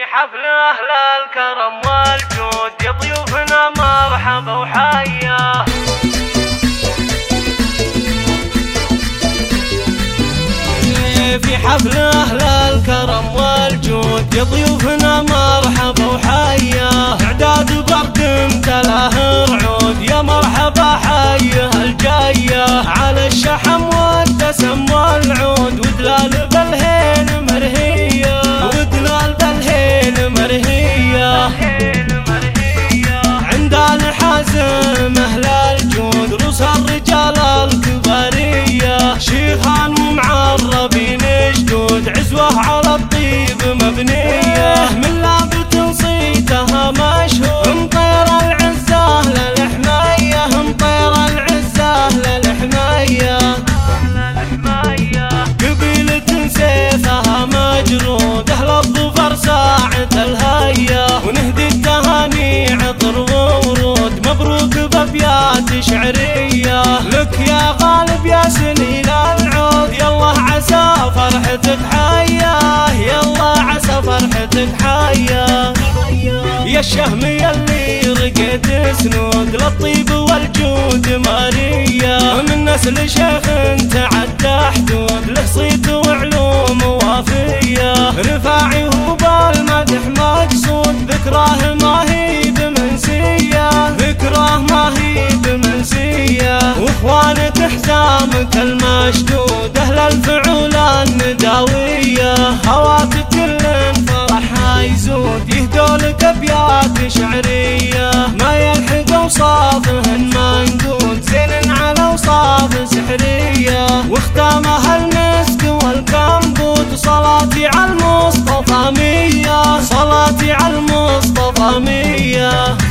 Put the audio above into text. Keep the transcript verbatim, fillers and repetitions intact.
حفل أهل الكرم والجود يا ضيوفنا مرحبا وحيا. في حفل أهل الكرم والجود يا ضيوفنا مرحبا وحيا. إعداد برد امتلاه رعود يا مرحبا حيه الجاية. على الشحم والدسم والعود ودلال بالهين مرهية ودلال بالهين مرهية. عند الحازم أهل الجود رؤوس الرجال الكبارية. شيخان ومعربين جدود عزوة على الطيب مبنية. من لابة صيتها مشهور مطير العزة للحماية مطير العزة للحماية. قبيلة سيفها مجرود أهل الظفر ساعة الهية. ونهدي التهاني عطر وورود مبروك بأبيات شعرية. لك يا غالب يا سنين العود يالله عسى فرحتك حياه يالله عسى فرحتك حياه. يا الشهم يلي رقيت سنود للطيب والجود مارية. من نسل شيخ تعدى حدود له صيت وعلوم وافية. رفاعي هو بالمدح مقصود ذكراه ما هي بمنسية ذكراه ما هي بمنسية. واخوانك حزامك المشدود اهل الفعول النداوية. هواك كل فرح يزود يهدولك ابيات شعرية. ما يلحق اوصافهن منقود زين على اوصاف سحرية. واختامها المسك والكمبود صلاتي على المصطفى مية صلاتي على المصطفى مية.